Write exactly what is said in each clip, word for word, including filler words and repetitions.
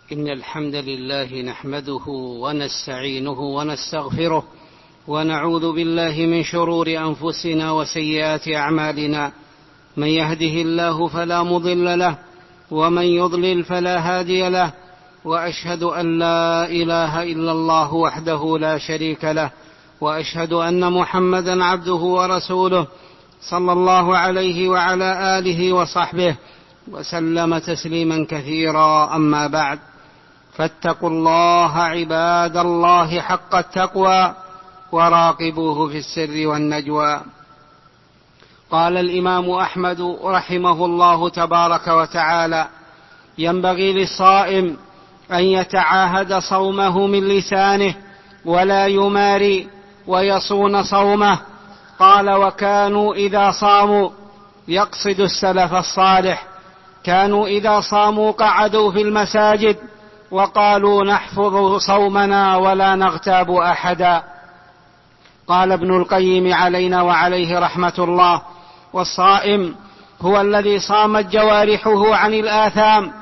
إن الحمد لله نحمده ونستعينه ونستغفره ونعوذ بالله من شرور أنفسنا وسيئات أعمالنا. من يهده الله فلا مضل له ومن يضلل فلا هادي له، وأشهد أن لا إله إلا الله وحده لا شريك له، وأشهد أن محمدا عبده ورسوله صلى الله عليه وعلى آله وصحبه وسلم تسليما كثيرا. أما بعد، فاتقوا الله عباد الله حق التقوى وراقبوه في السر والنجوى. قال الإمام أحمد رحمه الله تبارك وتعالى: ينبغي للصائم أن يتعاهد صومه من لسانه ولا يماري ويصون صومه. قال: وكانوا إذا صاموا، يقصد السلف الصالح، كانوا إذا صاموا قعدوا في المساجد وقالوا: نحفظ صومنا ولا نغتاب أحدا. قال ابن القيم علينا وعليه رحمة الله: والصائم هو الذي صامت جوارحه عن الآثام،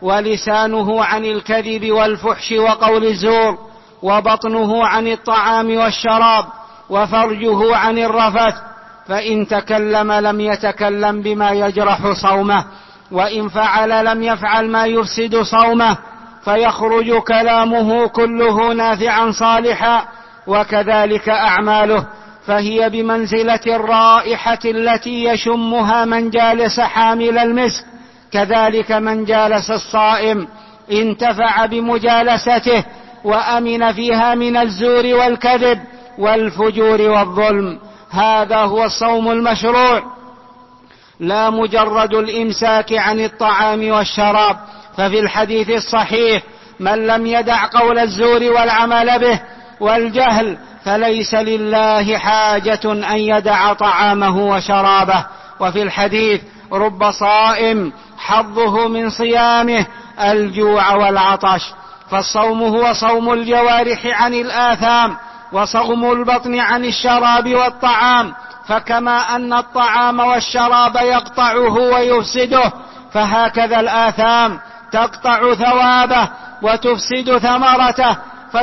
ولسانه عن الكذب والفحش وقول الزور، وبطنه عن الطعام والشراب، وفرجه عن الرفث، فإن تكلم لم يتكلم بما يجرح صومه، وإن فعل لم يفعل ما يفسد صومه، فيخرج كلامه كله نافعا صالحا. وكذلك أعماله، فهي بمنزلة الرائحة التي يشمها من جالس حامل المسك، كذلك من جالس الصائم انتفع بمجالسته وأمن فيها من الزور والكذب والفجور والظلم. هذا هو الصوم المشروع، لا مجرد الإمساك عن الطعام والشراب. ففي الحديث الصحيح: من لم يدع قول الزور والعمل به والجهل فليس لله حاجة أن يدع طعامه وشرابه. وفي الحديث: رب صائم حظه من صيامه الجوع والعطش. فالصوم هو صوم الجوارح عن الآثام، وصوم البطن عن الشراب والطعام. فكما أن الطعام والشراب يقطعه ويفسده، فهكذا الآثام تقطع ثوابه وتفسد ثمرته،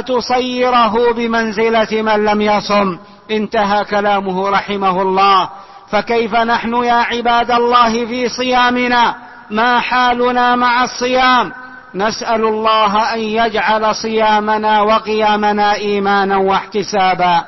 فتصيره بمنزلة من لم يصم. انتهى كلامه رحمه الله. فكيف نحن يا عباد الله في صيامنا؟ ما حالنا مع الصيام؟ نسأل الله أن يجعل صيامنا وقيامنا إيمانا واحتسابا.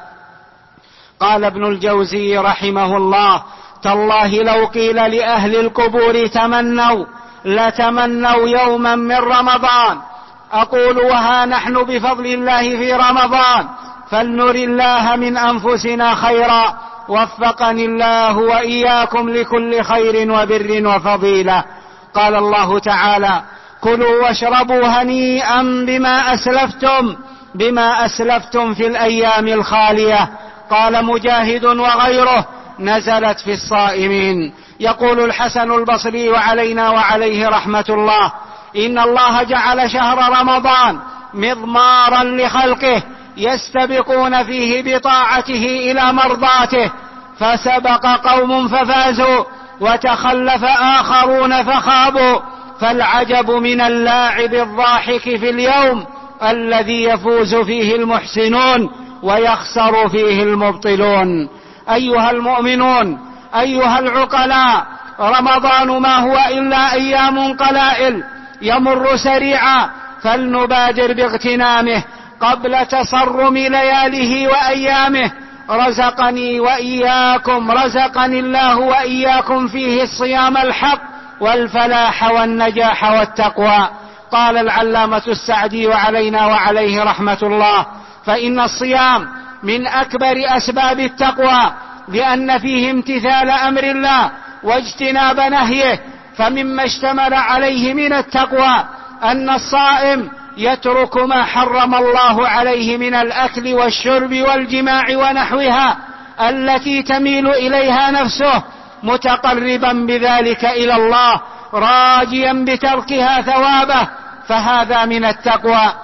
قال ابن الجوزي رحمه الله: تالله لو قيل لأهل القبور تمنوا لتمنوا يوما من رمضان. أقول: وها نحن بفضل الله في رمضان، فلنر الله من أنفسنا خيرا، وفقني الله وإياكم لكل خير وبر وفضيلة. قال الله تعالى: كلوا واشربوا هنيئا بما أسلفتم بما أسلفتم في الأيام الخالية. قال مجاهد وغيره: نزلت في الصائمين. يقول الحسن البصري وعلينا وعليه رحمة الله: إن الله جعل شهر رمضان مضمارا لخلقه يستبقون فيه بطاعته إلى مرضاته، فسبق قوم ففازوا وتخلف آخرون فخابوا. فالعجب من اللاعب الضاحك في اليوم الذي يفوز فيه المحسنون ويخسر فيه المبطلون. أيها المؤمنون، أيها العقلاء، رمضان ما هو إلا أيام قلائل يمر سريعا، فلنبادر باغتنامه قبل تصرم لياله وأيامه. رزقني وإياكم رزقني الله وإياكم فيه الصيام الحق والفلاح والنجاح والتقوى. قال العلامة السعدي وعلينا وعليه رحمة الله: فإن الصيام من أكبر أسباب التقوى، لأن فيه امتثال أمر الله واجتناب نهيه. فمما اشتمل عليه من التقوى أن الصائم يترك ما حرم الله عليه من الأكل والشرب والجماع ونحوها التي تميل إليها نفسه، متقربا بذلك إلى الله، راجيا بتركها ثوابه، فهذا من التقوى.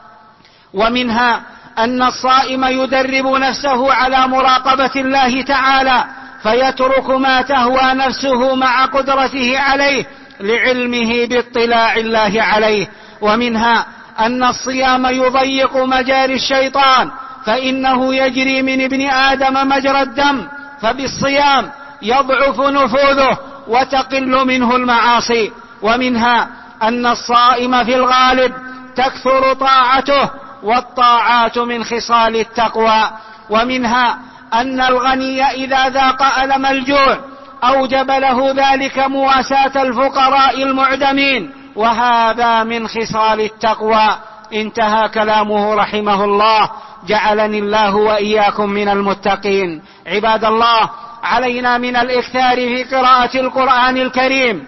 ومنها أن الصائم يدرب نفسه على مراقبة الله تعالى، فيترك ما تهوى نفسه مع قدرته عليه لعلمه باطلاع الله عليه ومنها أن الصيام يضيق مجاري الشيطان، فإنه يجري من ابن آدم مجرى الدم، فبالصيام يضعف نفوذه وتقل منه المعاصي. ومنها أن الصائم في الغالب تكثر طاعته، والطاعات من خصال التقوى. ومنها أن الغني إذا ذاق ألم الجوع أوجب له ذلك مواساة الفقراء المعدمين، وهذا من خصال التقوى. انتهى كلامه رحمه الله. جعلني الله وإياكم من المتقين. عباد الله، علينا من الإكثار في قراءة القرآن الكريم،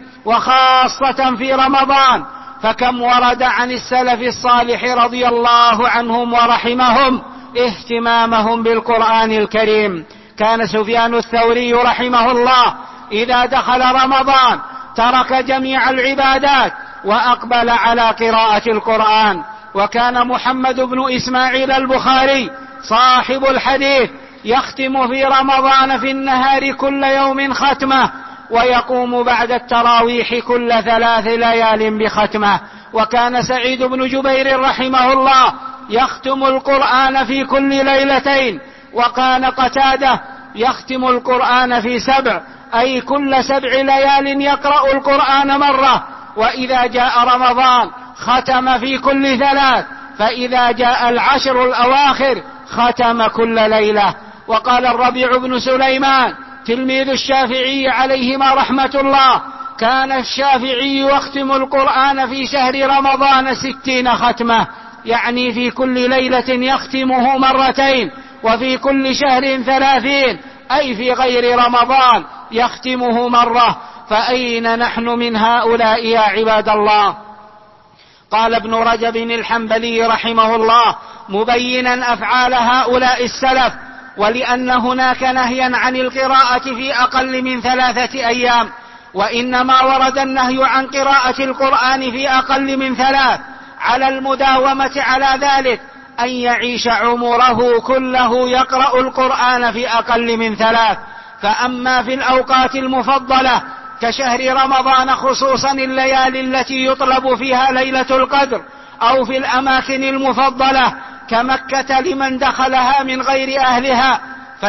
وخاصة في رمضان، فكم ورد عن السلف الصالح رضي الله عنهم ورحمهم اهتمامهم بالقرآن الكريم. كان سفيان الثوري رحمه الله إذا دخل رمضان ترك جميع العبادات وأقبل على قراءة القرآن. وكان محمد بن إسماعيل البخاري صاحب الحديث يختم في رمضان في النهار كل يوم ختمة، ويقوم بعد التراويح كل ثلاث ليال بختمة. وكان سعيد بن جبير رحمه الله يختم القرآن في كل ليلتين. وكان قتادة يختم القرآن في سبع، أي كل سبع ليال يقرأ القرآن مرة. وإذا جاء رمضان ختم في كل ثلاث، فإذا جاء العشر الأواخر ختم كل ليلة. وقال الربيع بن سليمان تلميذ الشافعي عليهما رحمة الله: كان الشافعي يختم القرآن في شهر رمضان ستين ختمة، يعني في كل ليلة يختمه مرتين، وفي كل شهر ثلاثين، أي في غير رمضان يختمه مرة. فأين نحن من هؤلاء يا عباد الله؟ قال ابن رجب الحنبلي رحمه الله مبينا أفعال هؤلاء السلف: ولأن هناك نهيا عن القراءة في أقل من ثلاثة أيام، وإنما ورد النهي عن قراءة القرآن في أقل من ثلاث على المداومة على ذلك، أن يعيش عمره كله يقرأ القرآن في أقل من ثلاث. فأما في الأوقات المفضلة كشهر رمضان، خصوصا الليالي التي يطلب فيها ليلة القدر، أو في الأماكن المفضلة كمكة لمن دخلها من غير أهلها،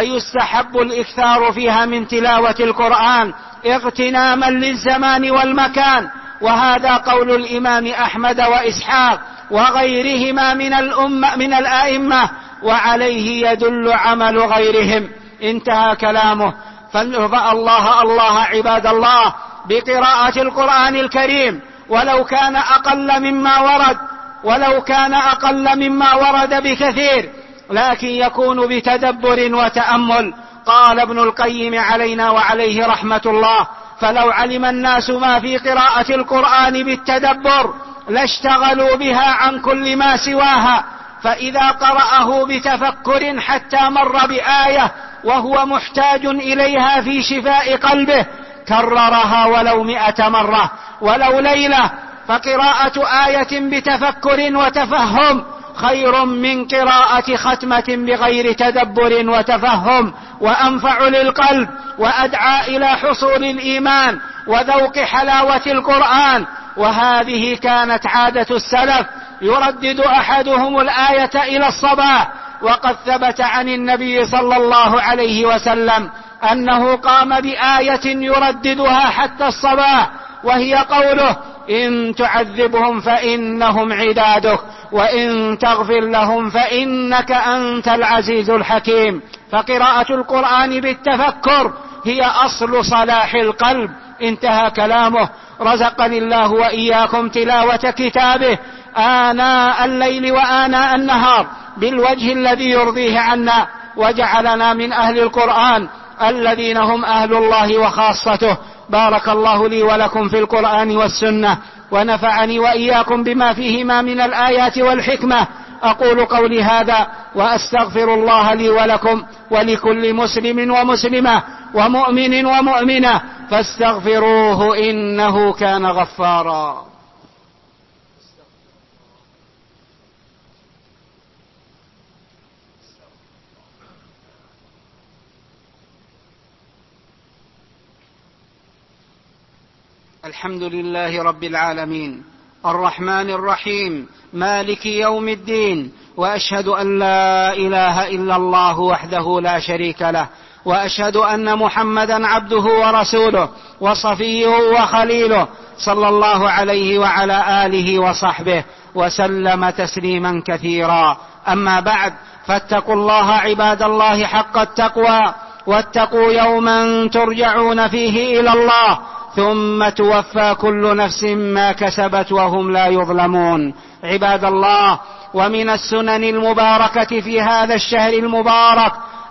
فيستحب الإكثار فيها من تلاوة القرآن اغتناما للزمان والمكان. وهذا قول الإمام أحمد وإسحاق وغيرهما من الأمة من الآئمة، وعليه يدل عمل غيرهم. انتهى كلامه. فالرضا الله الله عباد الله بقراءة القرآن الكريم، ولو كان أقل مما ورد ولو كان أقل مما ورد بكثير، لكن يكون بتدبر وتأمل. قال ابن القيم علينا وعليه رحمة الله: فلو علم الناس ما في قراءة القرآن بالتدبر لاشتغلوا بها عن كل ما سواها، فإذا قرأه بتفكر حتى مر بآية وهو محتاج إليها في شفاء قلبه كررها ولو مئة مرة ولو ليلة. فقراءة آية بتفكر وتفهم خير من قراءة ختمة بغير تدبر وتفهم، وأنفع للقلب، وأدعى إلى حصول الإيمان وذوق حلاوة القرآن. وهذه كانت عادة السلف: يردد أحدهم الآية إلى الصباح. وقد ثبت عن النبي صلى الله عليه وسلم أنه قام بآية يرددها حتى الصباح، وهي قوله: إن تعذبهم فإنهم عبادك وإن تغفر لهم فإنك أنت العزيز الحكيم. فقراءة القرآن بالتفكر هي أصل صلاح القلب. انتهى كلامه. رزقني الله وإياكم تلاوة كتابه آناء الليل وآناء النهار بالوجه الذي يرضيه عنا، وجعلنا من أهل القرآن الذين هم أهل الله وخاصته. بارك الله لي ولكم في القرآن والسنة، ونفعني وإياكم بما فيهما من الآيات والحكمة. أقول قولي هذا وأستغفر الله لي ولكم ولكل مسلم ومسلمة ومؤمن ومؤمنة، فاستغفروه إنه كان غفارا. الحمد لله رب العالمين، الرحمن الرحيم مالك يوم الدين، وأشهد أن لا إله إلا الله وحده لا شريك له، وأشهد أن محمدا عبده ورسوله وصفيه وخليله، صلى الله عليه وعلى آله وصحبه وسلم تسليما كثيرا. أما بعد، فاتقوا الله عباد الله حق التقوى، واتقوا يوما ترجعون فيه إلى الله ثم توفى كل نفس ما كسبت وهم لا يظلمون. عباد الله، ومن السنن المباركة في هذا الشهر المبارك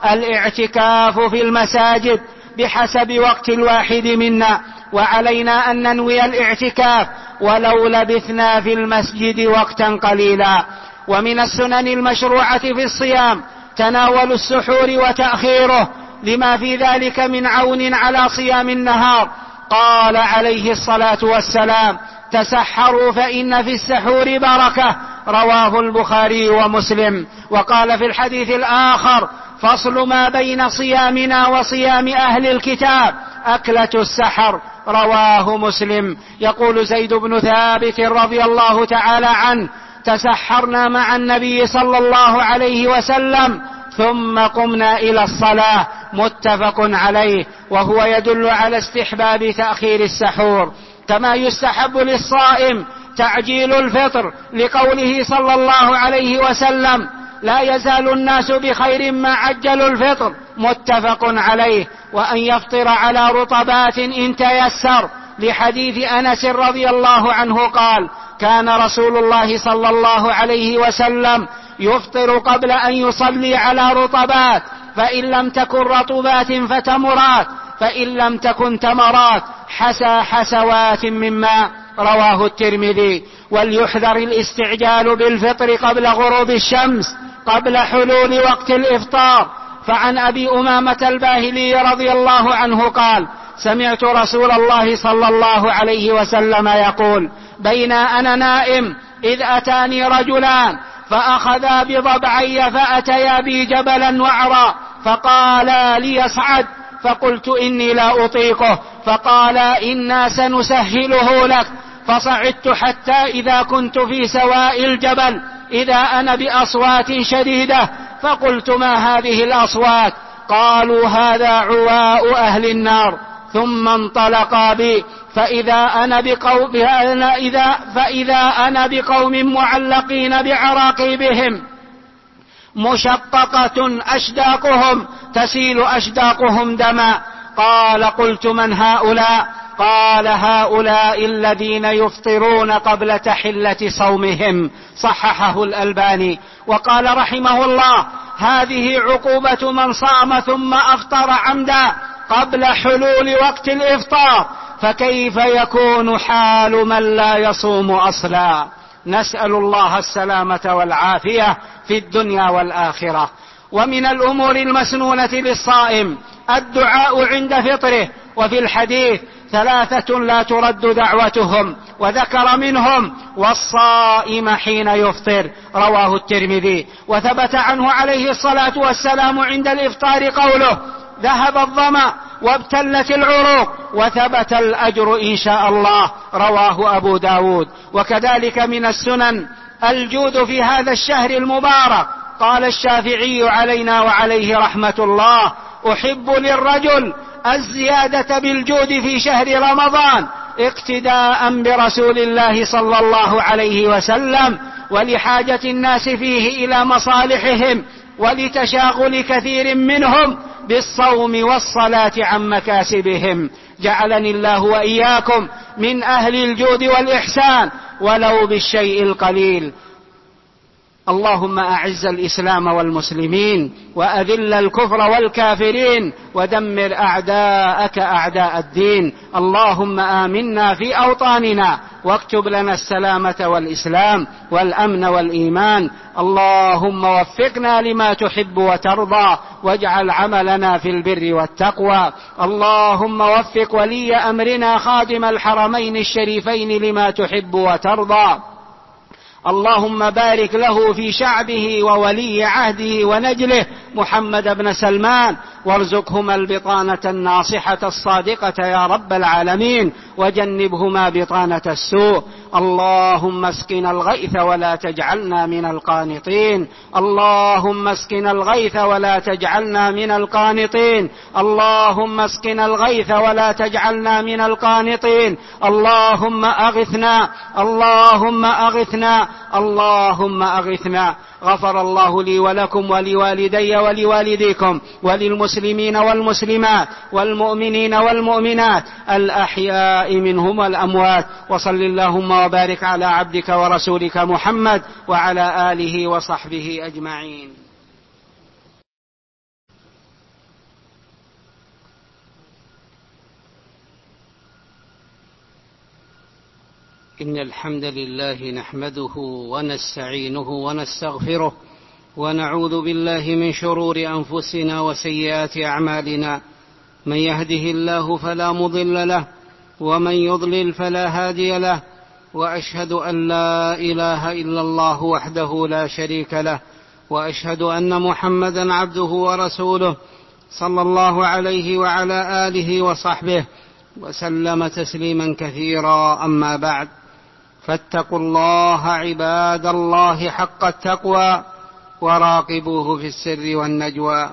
الاعتكاف في المساجد بحسب وقت الواحد منا، وعلينا أن ننوي الاعتكاف ولو لبثنا في المسجد وقتا قليلا. ومن السنن المشروعة في الصيام تناول السحور وتأخيره، لما في ذلك من عون على صيام النهار. قال عليه الصلاة والسلام: تسحروا فإن في السحور بركة، رواه البخاري ومسلم. وقال في الحديث الآخر: فصل ما بين صيامنا وصيام أهل الكتاب أكلة السحر، رواه مسلم. يقول زيد بن ثابت رضي الله تعالى عنه: تسحرنا مع النبي صلى الله عليه وسلم ثم قمنا إلى الصلاة، متفق عليه. وهو يدل على استحباب تأخير السحور، كما يستحب للصائم تعجيل الفطر، لقوله صلى الله عليه وسلم: لا يزال الناس بخير ما عجلوا الفطر، متفق عليه. وأن يفطر على رطبات إن تيسر، لحديث أنس رضي الله عنه قال: كان رسول الله صلى الله عليه وسلم يفطر قبل أن يصلي على رطبات، فإن لم تكن رطبات فتمرات، فإن لم تكن تمرات حسى حسوات من ماء، رواه الترمذي. وليحذر الاستعجال بالفطر قبل غروب الشمس، قبل حلول وقت الإفطار. فعن أبي أمامة الباهلي رضي الله عنه قال: سمعت رسول الله صلى الله عليه وسلم يقول: بين أنا نائم إذ أتاني رجلان فأخذا بضبعي فأتيا بي جبلا وعرا، فقالا لي اصعد، فقلت إني لا أطيقه، فقالا إنا سنسهله لك، فصعدت حتى إذا كنت في سواء الجبل إذا أنا بأصوات شديدة، فقلت: ما هذه الأصوات؟ قالوا: هذا عواء أهل النار. ثم انطلقا بي فإذا أنا بقوم, فإذا أنا بقوم معلقين بعراقيبهم مشققة أشداقهم تسيل أشداقهم دما. قال: قلت: من هؤلاء؟ قال: هؤلاء الذين يفطرون قبل تحلة صومهم، صححه الألباني. وقال رحمه الله: هذه عقوبة من صام ثم أفطر عمدا قبل حلول وقت الإفطار، فكيف يكون حال من لا يصوم أصلا؟ نسأل الله السلامة والعافية في الدنيا والآخرة. ومن الأمور المسنونة للصائم الدعاء عند فطره، وفي الحديث: ثلاثة لا ترد دعوتهم، وذكر منهم: والصائم حين يفطر، رواه الترمذي. وثبت عنه عليه الصلاة والسلام عند الإفطار قوله: ذهب الظمأ وابتلت العروق وثبت الأجر إن شاء الله، رواه أبو داود. وكذلك من السنن الجود في هذا الشهر المبارك. قال الشافعي علينا وعليه رحمة الله: أحب للرجل الزيادة بالجود في شهر رمضان اقتداء برسول الله صلى الله عليه وسلم، ولحاجة الناس فيه إلى مصالحهم، ولتشاغل كثير منهم بالصوم والصلاة عن مكاسبهم. جعلني الله وإياكم من أهل الجود والإحسان ولو بالشيء القليل. اللهم أعز الإسلام والمسلمين، وأذل الكفر والكافرين، ودمر أعداءك أعداء الدين. اللهم آمنا في أوطاننا، واكتب لنا السلامة والإسلام والأمن والإيمان. اللهم وفقنا لما تحب وترضى، واجعل عملنا في البر والتقوى. اللهم وفق ولي أمرنا خادم الحرمين الشريفين لما تحب وترضى. اللهم بارك له في شعبه وولي عهده ونجله محمد بن سلمان، وارزقهما البطانة الناصحة الصادقة يا رب العالمين. وجنبهما بطانة السوء. اللهم اسقنا الغيث ولا تجعلنا من القانطين. اللهم اسقنا الغيث ولا تجعلنا من القانطين. اللهم اسقنا الغيث ولا تجعلنا من القانطين. اللهم أغثنا اللهم أغثنا اللهم أغثنا. غفر الله لي ولكم ولوالدي ولوالديكم وللمسلمين والمسلمات والمؤمنين والمؤمنات الأحياء منهم والأموات. وصل اللهم وبارك على عبدك ورسولك محمد وعلى آله وصحبه أجمعين. إن الحمد لله نحمده ونستعينه ونستغفره ونعوذ بالله من شرور أنفسنا وسيئات أعمالنا. من يهده الله فلا مضل له ومن يضلل فلا هادي له. وأشهد أن لا إله إلا الله وحده لا شريك له وأشهد أن محمدا عبده ورسوله صلى الله عليه وعلى آله وصحبه وسلم تسليما كثيرا. أما بعد، فاتقوا الله عباد الله حق التقوى وراقبوه في السر والنجوى.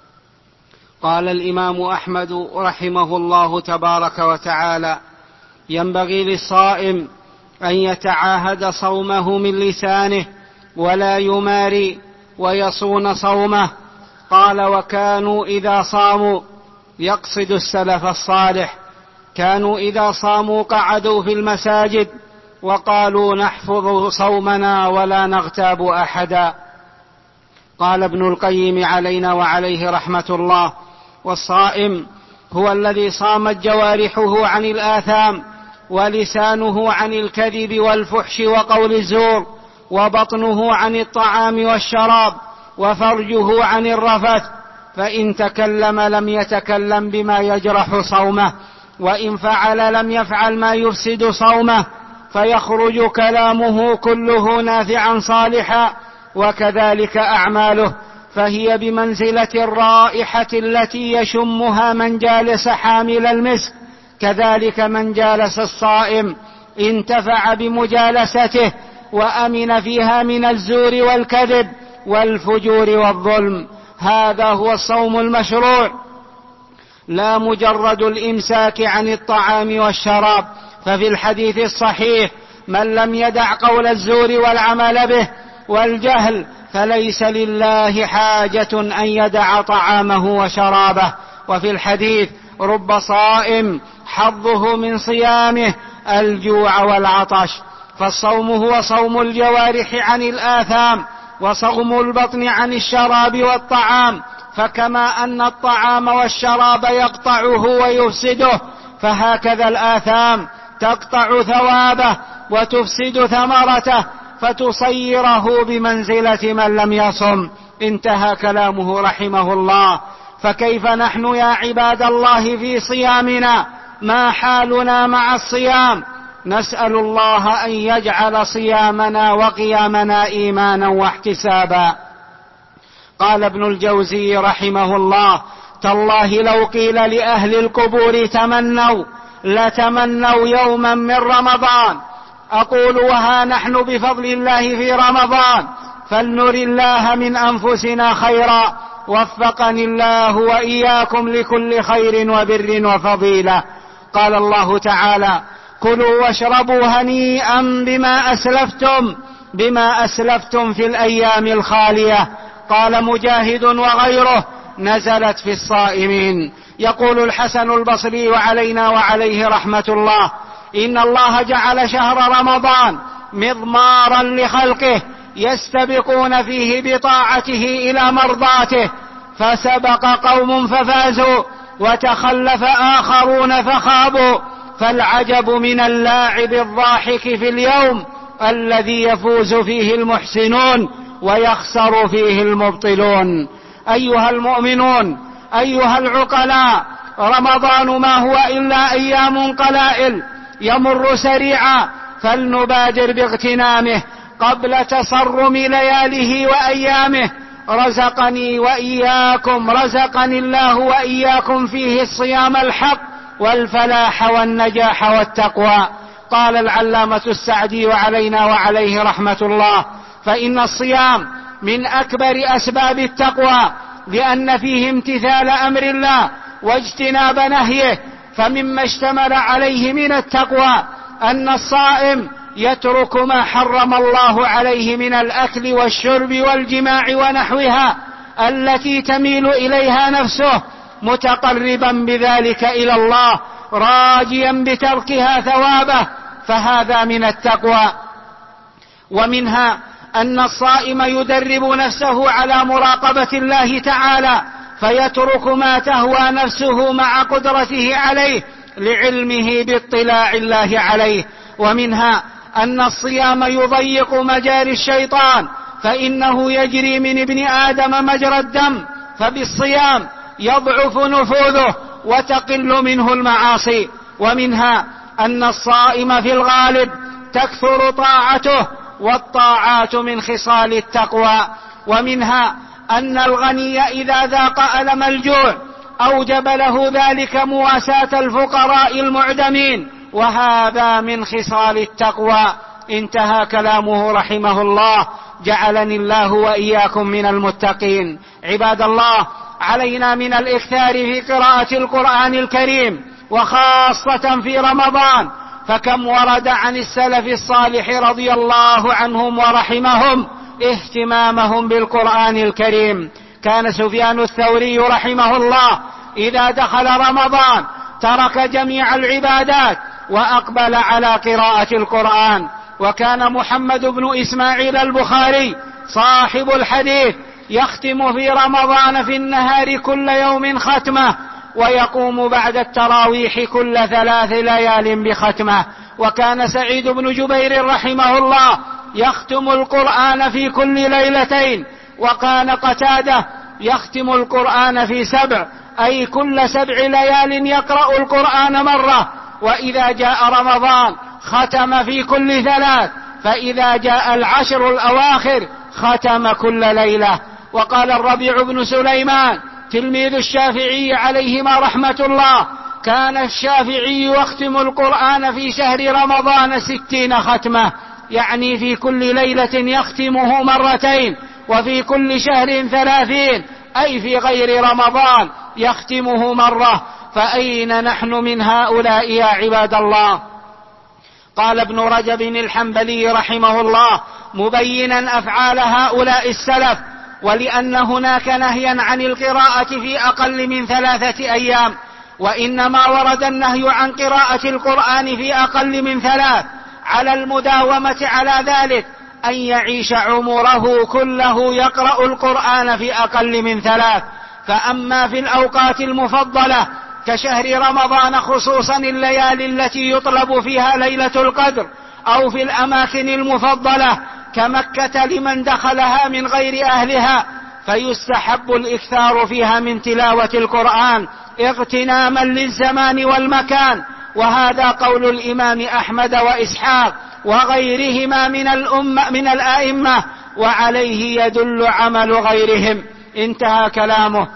قال الإمام أحمد رحمه الله تبارك وتعالى: ينبغي للصائم أن يتعاهد صومه من لسانه ولا يماري ويصون صومه. قال: وكانوا إذا صاموا، يقصد السلف الصالح، كانوا إذا صاموا قعدوا في المساجد وقالوا: نحفظ صومنا ولا نغتاب أحدا. قال ابن القيم علينا وعليه رحمة الله: والصائم هو الذي صامت جوارحه عن الآثام ولسانه عن الكذب والفحش وقول الزور وبطنه عن الطعام والشراب وفرجه عن الرفث، فإن تكلم لم يتكلم بما يجرح صومه، وإن فعل لم يفعل ما يفسد صومه، فيخرج كلامه كله نافعا صالحا. وكذلك أعماله، فهي بمنزلة الرائحة التي يشمها من جالس حامل المسك، كذلك من جالس الصائم انتفع بمجالسته وأمن فيها من الزور والكذب والفجور والظلم. هذا هو الصوم المشروع، لا مجرد الإمساك عن الطعام والشراب. ففي الحديث الصحيح: من لم يدع قول الزور والعمل به والجهل فليس لله حاجة أن يدع طعامه وشرابه. وفي الحديث: رب صائم حظه من صيامه الجوع والعطش. فالصوم هو صوم الجوارح عن الآثام، وصوم البطن عن الشراب والطعام. فكما أن الطعام والشراب يقطعه ويفسده، فهكذا الآثام تقطع ثوابه وتفسد ثمرته، فتصيره بمنزلة من لم يصم. انتهى كلامه رحمه الله. فكيف نحن يا عباد الله في صيامنا؟ ما حالنا مع الصيام؟ نسأل الله أن يجعل صيامنا وقيامنا إيمانا واحتسابا. قال ابن الجوزي رحمه الله: تالله لو قيل لأهل القبور تمنوا لتمنوا يوما من رمضان. أقول: وها نحن بفضل الله في رمضان، فلنر الله من أنفسنا خيرا. وفقني الله وإياكم لكل خير وبر وفضيلة. قال الله تعالى: كلوا واشربوا هنيئا بما أسلفتم بما أسلفتم في الأيام الخالية. قال مجاهد وغيره: نزلت في الصائمين. يقول الحسن البصري وعلينا وعليه رحمة الله: إن الله جعل شهر رمضان مضمارا لخلقه يستبقون فيه بطاعته إلى مرضاته، فسبق قوم ففازوا وتخلف آخرون فخابوا. فالعجب من اللاعب الضاحك في اليوم الذي يفوز فيه المحسنون ويخسر فيه المبطلون. أيها المؤمنون، أيها العقلاء، رمضان ما هو إلا أيام قلائل يمر سريعا، فلنبادر باغتنامه قبل تصرم لياله وأيامه. رزقني وإياكم رزقني الله وإياكم فيه الصيام الحق والفلاح والنجاح والتقوى. قال العلامة السعدي وعلينا وعليه رحمة الله: فإن الصيام من أكبر أسباب التقوى، لأن فيه امتثال أمر الله واجتناب نهيه. فمما اشتمل عليه من التقوى أن الصائم يترك ما حرم الله عليه من الأكل والشرب والجماع ونحوها التي تميل إليها نفسه، متقربا بذلك إلى الله، راجيا بتركها ثوابه، فهذا من التقوى. ومنها أن الصائم يدرب نفسه على مراقبة الله تعالى، فيترك ما تهوى نفسه مع قدرته عليه لعلمه باطلاع الله عليه. ومنها أن الصيام يضيق مجاري الشيطان، فإنه يجري من ابن آدم مجرى الدم، فبالصيام يضعف نفوذه وتقل منه المعاصي. ومنها أن الصائم في الغالب تكثر طاعته، والطاعات من خصال التقوى. ومنها أن الغني إذا ذاق ألم الجوع أوجب له ذلك مواساة الفقراء المعدمين، وهذا من خصال التقوى. انتهى كلامه رحمه الله، جعلني الله وإياكم من المتقين. عباد الله، علينا من الإكثار في قراءة القرآن الكريم، وخاصة في رمضان، فكم ورد عن السلف الصالح رضي الله عنهم ورحمهم اهتمامهم بالقرآن الكريم. كان سفيان الثوري رحمه الله إذا دخل رمضان ترك جميع العبادات وأقبل على قراءة القرآن. وكان محمد بن إسماعيل البخاري صاحب الحديث يختم في رمضان في النهار كل يوم ختمة، ويقوم بعد التراويح كل ثلاث ليال بختمة. وكان سعيد بن جبير رحمه الله يختم القرآن في كل ليلتين. وكان قتادة يختم القرآن في سبع، أي كل سبع ليال يقرأ القرآن مرة. وإذا جاء رمضان ختم في كل ثلاث، فإذا جاء العشر الأواخر ختم كل ليلة. وقال الربيع بن سليمان تلميذ الشافعي عليهما رحمة الله: كان الشافعي يختم القرآن في شهر رمضان ستين ختمة، يعني في كل ليلة يختمه مرتين، وفي كل شهر ثلاثين، أي في غير رمضان يختمه مرة. فأين نحن من هؤلاء يا عباد الله؟ قال ابن رجب الحنبلي رحمه الله مبينا أفعال هؤلاء السلف: ولأن هناك نهيا عن القراءة في أقل من ثلاثة أيام، وإنما ورد النهي عن قراءة القرآن في أقل من ثلاث على المداومة على ذلك، أن يعيش عمره كله يقرأ القرآن في أقل من ثلاث. فأما في الأوقات المفضلة كشهر رمضان، خصوصا الليالي التي يطلب فيها ليلة القدر، أو في الأماكن المفضلة كمكة لمن دخلها من غير أهلها، فيستحب الإكثار فيها من تلاوة القرآن اغتناما للزمان والمكان. وهذا قول الإمام أحمد وإسحاق وغيرهما من الأمة من الآئمة، وعليه يدل عمل غيرهم. انتهى كلامه.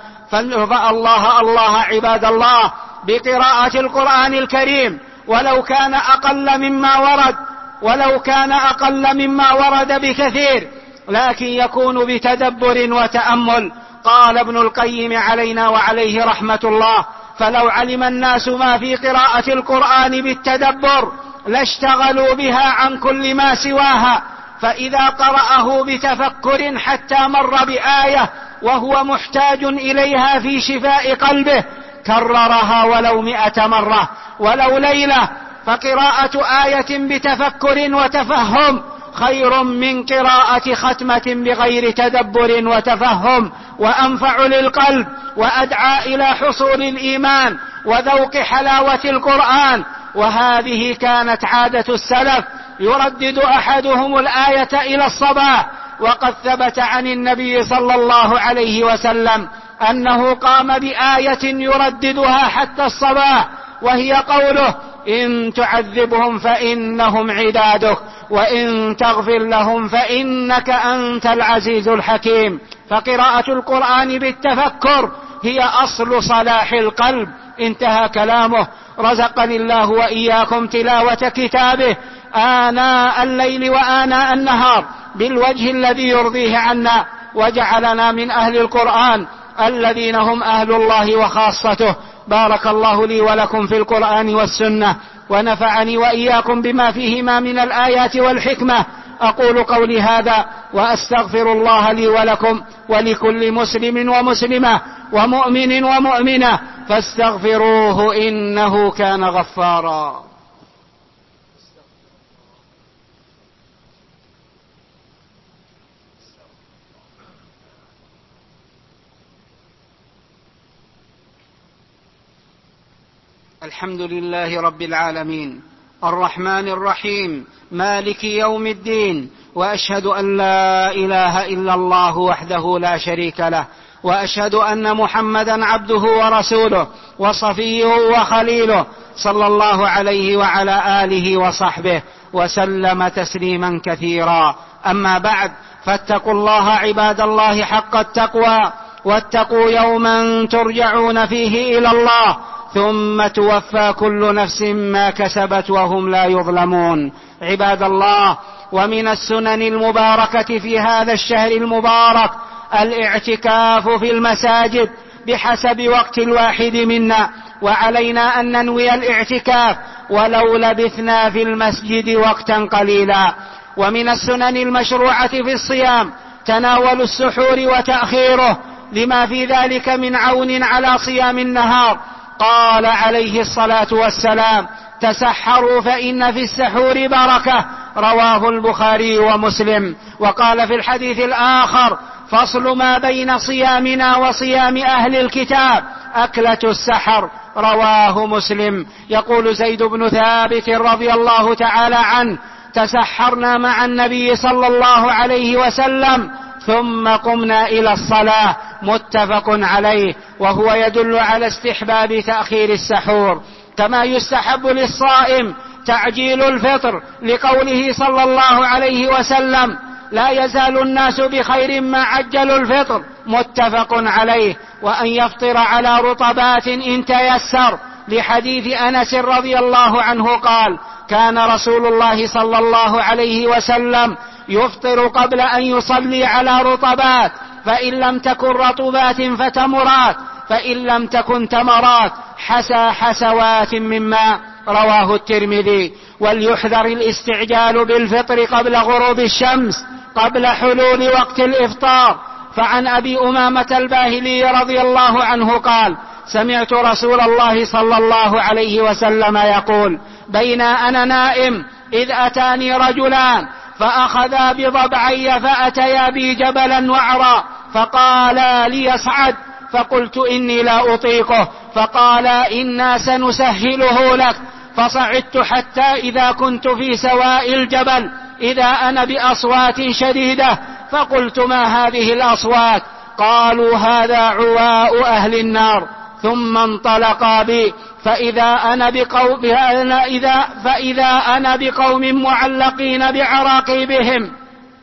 فالله الله عباد الله بقراءة القرآن الكريم، ولو كان أقل مما ورد ولو كان أقل مما ورد بكثير، لكن يكون بتدبر وتأمل. قال ابن القيم علينا وعليه رحمة الله: فلو علم الناس ما في قراءة القرآن بالتدبر لاشتغلوا بها عن كل ما سواها، فإذا قرأه بتفكر حتى مر بآية وهو محتاج إليها في شفاء قلبه كررها ولو مئة مرة ولو ليلة. فقراءة آية بتفكر وتفهم خير من قراءة ختمة بغير تدبر وتفهم، وأنفع للقلب، وأدعى إلى حصول الإيمان وذوق حلاوة القرآن. وهذه كانت عادة السلف، يردد أحدهم الآية إلى الصباح. وقد ثبت عن النبي صلى الله عليه وسلم أنه قام بآية يرددها حتى الصباح، وهي قوله: إن تعذبهم فإنهم عبادك وإن تغفر لهم فإنك أنت العزيز الحكيم. فقراءة القرآن بالتفكر هي أصل صلاح القلب انتهى كلامه. رزقني الله وإياكم تلاوة كتابه آناء الليل وآناء النهار بالوجه الذي يرضيه عنا، وجعلنا من أهل القرآن الذين هم أهل الله وخاصته. بارك الله لي ولكم في القرآن والسنة، ونفعني وإياكم بما فيهما من الآيات والحكمة. أقول قولي هذا وأستغفر الله لي ولكم ولكل مسلم ومسلمة ومؤمن ومؤمنة فاستغفروه إنه كان غفارا. الحمد لله رب العالمين الرحمن الرحيم مالك يوم الدين، وأشهد أن لا إله إلا الله وحده لا شريك له، وأشهد أن محمدا عبده ورسوله وصفيه وخليله، صلى الله عليه وعلى آله وصحبه وسلم تسليما كثيرا. أما بعد، فاتقوا الله عباد الله حق التقوى، واتقوا يوما ترجعون فيه إلى الله ثم توفى كل نفس ما كسبت وهم لا يظلمون. عباد الله، ومن السنن المباركة في هذا الشهر المبارك الاعتكاف في المساجد بحسب وقت الواحد منا، وعلينا أن ننوي الاعتكاف ولو لبثنا في المسجد وقتا قليلا. ومن السنن المشروعة في الصيام تناول السحور وتأخيره، لما في ذلك من عون على صيام النهار. قال عليه الصلاة والسلام: تسحروا فإن في السحور بركة، رواه البخاري ومسلم. وقال في الحديث الآخر: فصل ما بين صيامنا وصيام أهل الكتاب أكلة السحر، رواه مسلم. يقول زيد بن ثابت رضي الله تعالى عنه: تسحرنا مع النبي صلى الله عليه وسلم ثم قمنا إلى الصلاة، متفق عليه. وهو يدل على استحباب تأخير السحور، كما يستحب للصائم تعجيل الفطر، لقوله صلى الله عليه وسلم: لا يزال الناس بخير ما عجلوا الفطر، متفق عليه. وأن يفطر على رطبات إن تيسر، لحديث أنس رضي الله عنه قال: كان رسول الله صلى الله عليه وسلم يفطر قبل أن يصلي على رطبات، فإن لم تكن رطبات فتمرات، فإن لم تكن تمرات حسى حسوات من ماء، رواه الترمذي. وليحذر الاستعجال بالفطر قبل غروب الشمس، قبل حلول وقت الإفطار. فعن أبي أمامة الباهلي رضي الله عنه قال: سمعت رسول الله صلى الله عليه وسلم يقول: بين أنا نائم إذ أتاني رجلان فأخذا بضبعي فأتيا بي جبلا وعرا، فقالا لي اصعد، فقلت إني لا أطيقه، فقالا إنا سنسهله لك، فصعدت حتى إذا كنت في سواء الجبل إذا أنا بأصوات شديدة، فقلت: ما هذه الأصوات؟ قالوا: هذا عواء أهل النار. ثم انطلقا بي فإذا أنا بقوم, فإذا أنا بقوم معلقين بعراقيبهم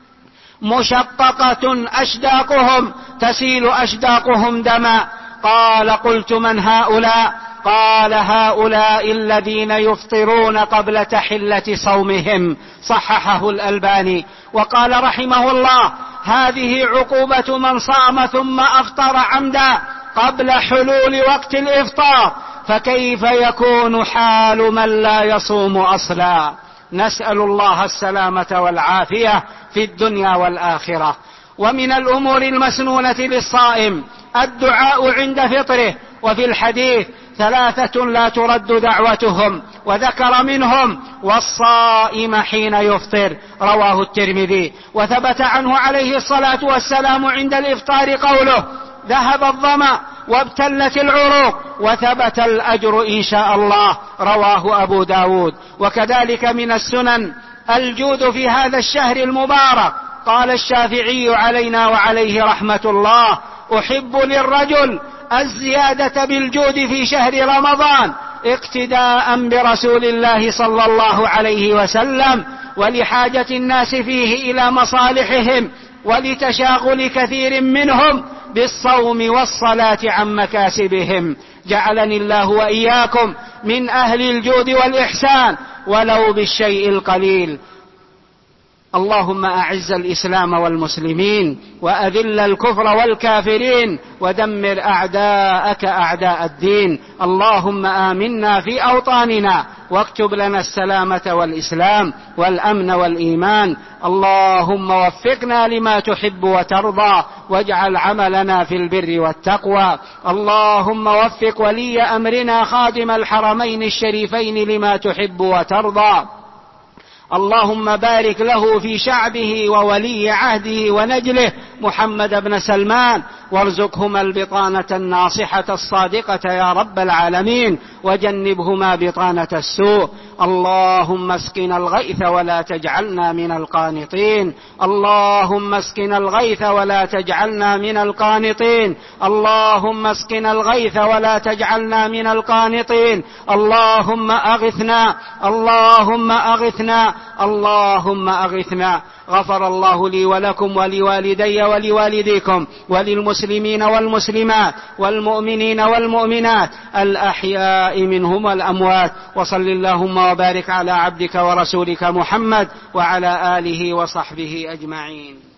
مشققة أشداقهم تسيل أشداقهم دما. قال: قلت: من هؤلاء؟ قال: هؤلاء الذين يفطرون قبل تحلة صومهم، صححه الألباني. وقال رحمه الله: هذه عقوبة من صام ثم أفطر عمدا قبل حلول وقت الإفطار، فكيف يكون حال من لا يصوم أصلا؟ نسأل الله السلامة والعافية في الدنيا والآخرة. ومن الأمور المسنونة للصائم الدعاء عند فطره، وفي الحديث: ثلاثة لا ترد دعوتهم، وذكر منهم: والصائم حين يفطر، رواه الترمذي. وثبت عنه عليه الصلاة والسلام عند الإفطار قوله: ذهب الظمأ وابتلت العروق وثبت الأجر إن شاء الله، رواه أبو داود. وكذلك من السنن الجود في هذا الشهر المبارك. قال الشافعي علينا وعليه رحمة الله: أحب للرجل الزيادة بالجود في شهر رمضان اقتداء برسول الله صلى الله عليه وسلم، ولحاجة الناس فيه إلى مصالحهم، ولتشاغل كثير منهم بالصوم والصلاة عن مكاسبهم. جعلني الله وإياكم من أهل الجود والإحسان ولو بالشيء القليل. اللهم أعز الإسلام والمسلمين وأذل الكفر والكافرين ودمر أعداءك أعداء الدين. اللهم آمنا في أوطاننا واكتب لنا السلامة والإسلام والأمن والإيمان. اللهم وفقنا لما تحب وترضى واجعل عملنا في البر والتقوى. اللهم وفق ولي أمرنا خادم الحرمين الشريفين لما تحب وترضى. اللهم بارك له في شعبه وولي عهده ونجله محمد بن سلمان، وارزقهما البطانة الناصحة الصادقة يا رب العالمين، وجنبهما بطانة السوء. اللهم اسقنا الغيث ولا تجعلنا من القانطين. اللهم اسقنا الغيث ولا تجعلنا من القانطين. اللهم اسقنا الغيث ولا تجعلنا من القانطين. اللهم أغثنا اللهم أغثنا اللهم أغثنا. غفر الله لي ولكم ولوالدي ولوالديكم وللمسلمين والمسلمات والمؤمنين والمؤمنات الأحياء منهم والأموات. وصل اللهم وبارك على عبدك ورسولك محمد وعلى آله وصحبه أجمعين.